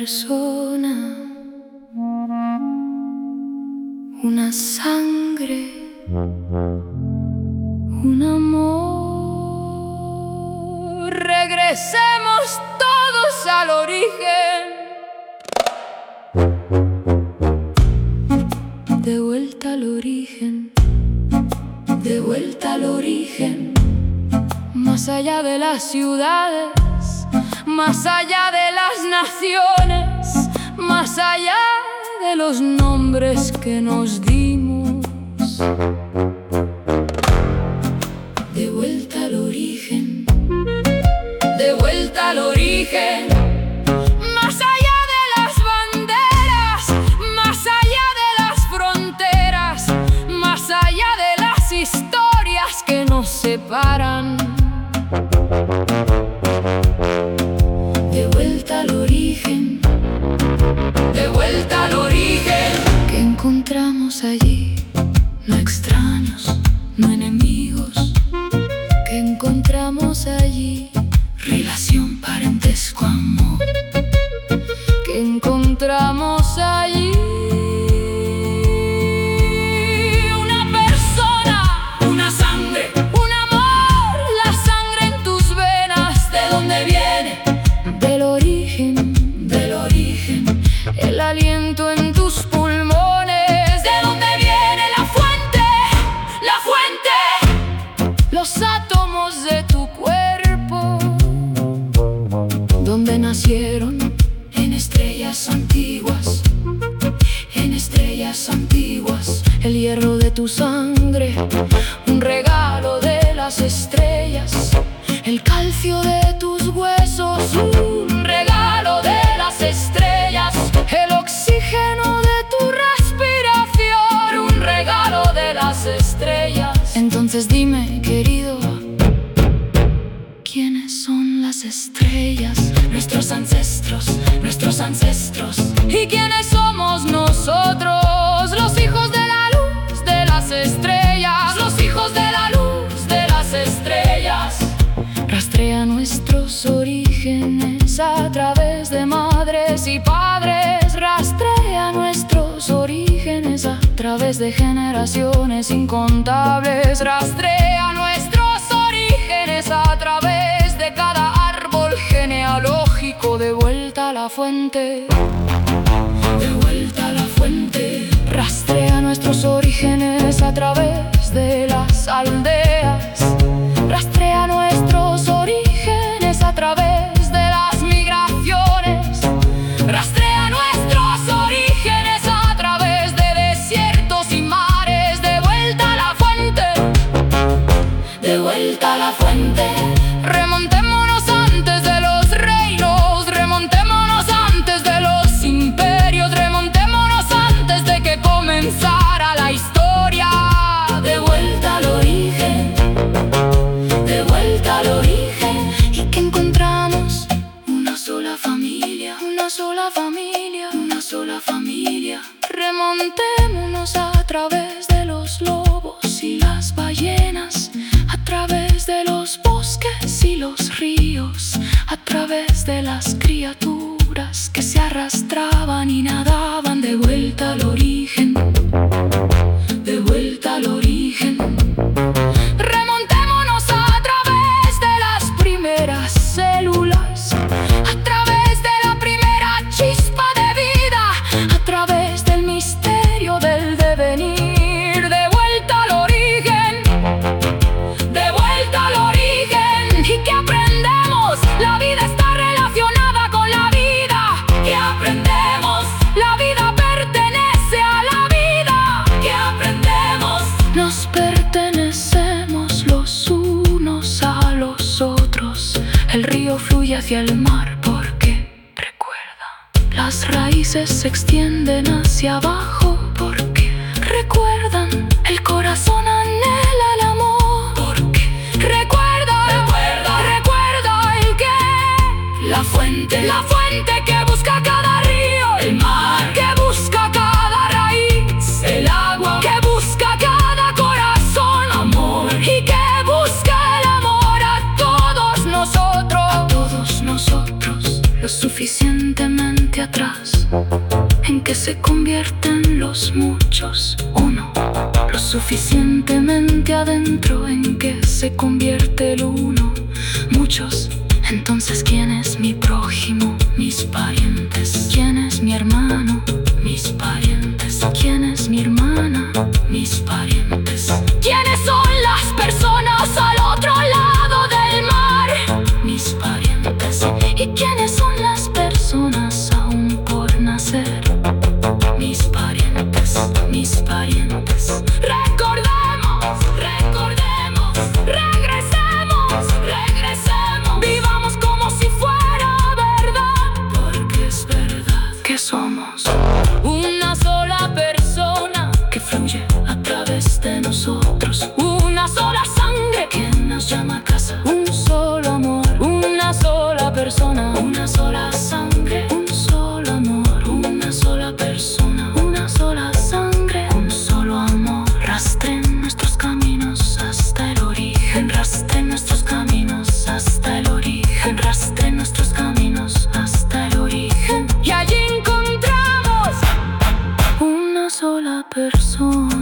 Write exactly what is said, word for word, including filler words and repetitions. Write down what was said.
persona, una sangre, un amor. Regresemos todos al origen, de vuelta al origen, de vuelta al origen. Más allá de las ciudades, más allá de las naciones, más allá de los nombres que nos dimos. De vuelta al origen, de vuelta al origen. Más allá de las banderas, más allá de las fronteras, más allá de las historias que nos separan. De vuelta al origen, de vuelta al origen. Que encontramos allí, no extraños, no enemigos. Que encontramos allí, relación, parentesco, amor. Que encontramos allí una persona, una sangre, un amor. La sangre en tus venas, ¿de dónde viene? Del origen, del origen. El aliento en tus pulmones, ¿de dónde viene? La fuente, la fuente. Los átomos de tu cuerpo, donde nacieron, en estrellas antiguas, en estrellas antiguas. El hierro de tu sangre, un regalo de las estrellas. El calcio de tus huesos, un regalo de las estrellas. El oxígeno de tu respiración, un regalo de las estrellas. Entonces dime, querido, ¿quiénes son las estrellas? Nuestros ancestros, nuestros ancestros. ¿Y quiénes somos nosotros? Los hijos de la luz de las estrellas, los hijos de la luz de las estrellas. Rastrea nuestros orígenes a través de madres y padres. Rastrea nuestros orígenes a través de generaciones incontables. Rastrea nuestros orígenes a través de cada árbol genealógico. De vuelta a la fuente, de vuelta a la fuente. Rastrea nuestros orígenes a través de las aldeas. Rastrea nuestros orígenes a través de las migraciones. Rastrea nuestros orígenes a través de desiertos y mares. De vuelta a la fuente, de vuelta a la fuente. Remontémonos antes de los reinos, remontémonos antes de los imperios, remontémonos antes de que comenzara la historia. De vuelta al origen, de vuelta al origen. Y que encontramos una sola familia, una sola familia, una sola familia. Remontémonos a través de los lobos y las ballenas, a través de los bosques y los ríos, a través de las criaturas que se arrastraban y nadaban. De vuelta al origen, de vuelta al origen. Remontémonos a través de las primeras células, a través de la primera chispa de vida, a través del misterio del devenir. De vuelta al origen, de vuelta al origen. ¿Y qué aprendemos? La vida está relacionada con la vida. ¿Qué aprendemos? La vida pertenece a la vida. ¿Qué aprendemos? Nos pertenecemos los unos a los otros. El río fluye hacia el mar porque recuerda. Las raíces se extienden hacia abajo porque recuerdan. El corazón anhela el amor porque recuerda, recuerda, recuerda el que. La fuente, la fuente que busca cada río. El mar que busca cada raíz. El agua que busca cada corazón. Amor. Y que busca el amor a todos nosotros. A todos nosotros. Lo suficientemente atrás convierte en los muchos uno, lo suficientemente adentro en que se convierte el uno. Muchos, entonces ¿quién es mi prójimo? Mis parientes. ¿Quién es mi hermano? Mis parientes. ¿Quién es mi hermana? Mis parientes. ¿Quiénes son las personas al otro lado del mar? Mis parientes. ¿Y quiénes son las personas aún por nacer? Mis parientes, mis parientes. Recordemos, recordemos, regresemos, regresemos. Vivamos como si fuera verdad, porque es verdad que somos una sola persona que fluye a través de nosotros. Una sola sangre que nos llama a casa. Un solo amor, una sola persona. Una sola sangre, un solo amor, una sola persona. Una sola sangre, un solo amor. Rastren nuestros caminos hasta el origen. Rastren nuestros caminos hasta el origen. Rastren nuestros caminos hasta el origen. Y allí encontramos una sola persona.